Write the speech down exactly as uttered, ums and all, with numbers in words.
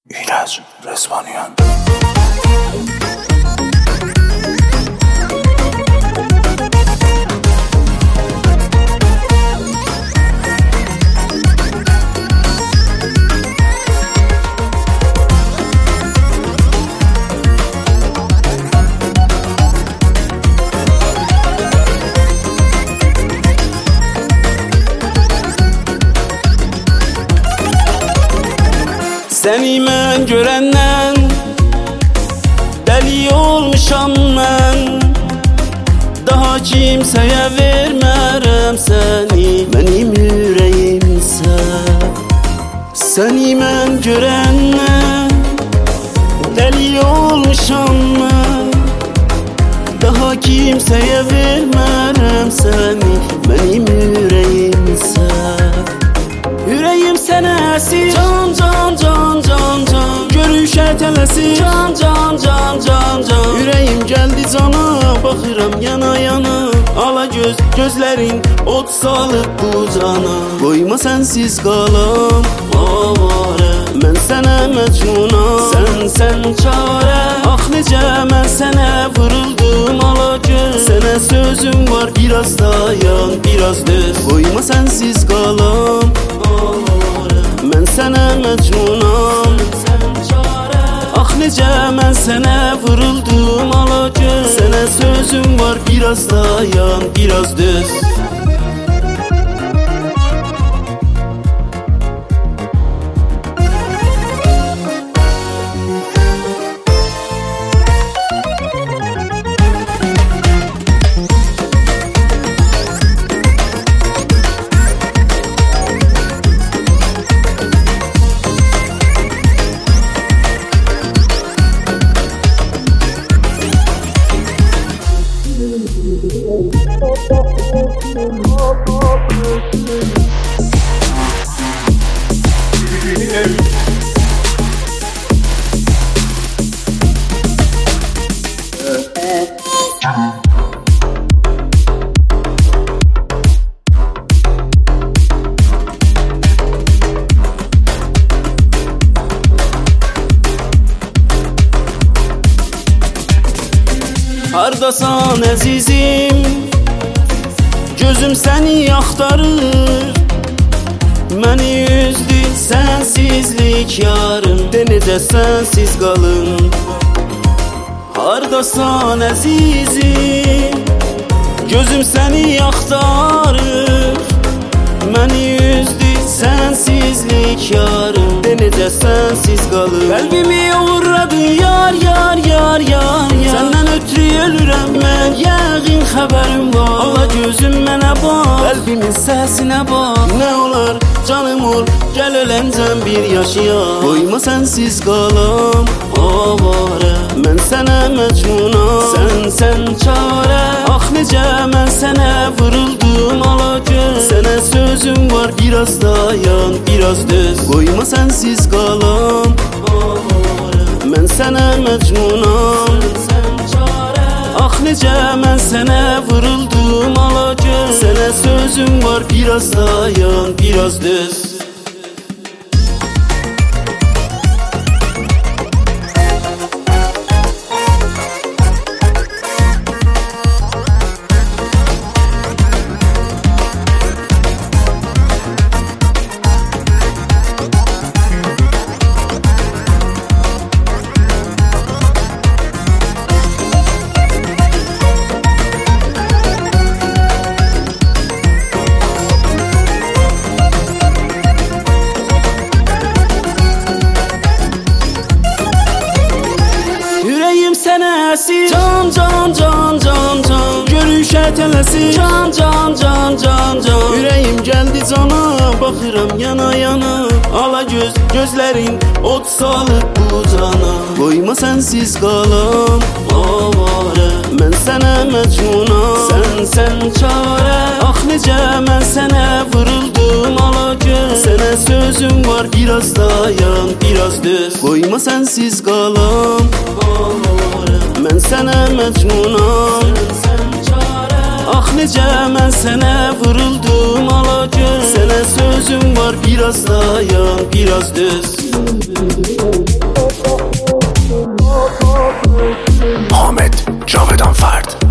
İlaç Resvaniyan. Seni mən görəndən dəli olmuşam mən. Daha kimsəyə vermərəm səni, mənim ürəyimsə. Səni mən görəndən dəli olmuşam mən. Daha kimsəyə vermərəm səni, mənim ürəyimsə. Ürəyim sənə əsir, can can can can can. Görüşə tələsir, can can can can can. Ürəyim gəldi cana, baxıram yana yana. Ala göz, gözlərin od salıb bu cana. Qoyma sənsiz qalam, avara. Mən sənə məcnunam, sən sən çarə. Ax necə mən sənə vuruldum ala göz. Sənə sözüm var, biraz dayan, biraz döz. Qoyma sənsiz qalam, mən sənə məcnunam, ax necə mən sənə vuruldum ala göz. Sənə sözüm var, biraz dayan, biraz döz. Hardasan əzizim, gözüm səni axtarır. Məni üzdü sənsizlik yarım, de necə sənsiz qalım. Hardasan əzizim, gözüm səni axtarır. Məni üzdü sənsizlik yarım, de necə sənsiz qalım. Qəlbimi uğradı yar yar yar yar yar. Səndən ötürü ölürəm mən, yəqin xəbərim var. Ala gözüm mənə bax, qəlbimin səsinə bax. Nə olar canım ol, gəl öləncəm bir yaşaya. Qoyma sənsiz qalam, avara. Mən sənə məcnunam, sən sən çarə. Ax necə mən sənə vuruldum ala göz. Sənə sözüm var, biraz dayan, biraz döz. Qoyma sənsiz qalam, avara. Mən sənə məcnunam, ax necə mən sənə vuruldum ala göz. Sənə sözüm var, biraz dayan, biraz döz. Sənə əsir, can can can can can. Görüşə tələsir, can can can can can. Ürəyim gəldi cana, baxıram yana yana. Ala göz, gözlərin od salıb bu cana. Qoyma sənsiz qalam, avara. Mən sənə məcnunam, sən sən çarə. Ax necə mən sənə vuruldum ala göz. Sənə sözüm var, biraz dayan, biraz döz. Qoyma sənsiz qalam, avara. Mən sənə məcnunam, ax necə mən sənə vuruldum ala göz. Sənə sözüm var, biraz dayan, biraz döz. Ahmet Cavedan Ferd.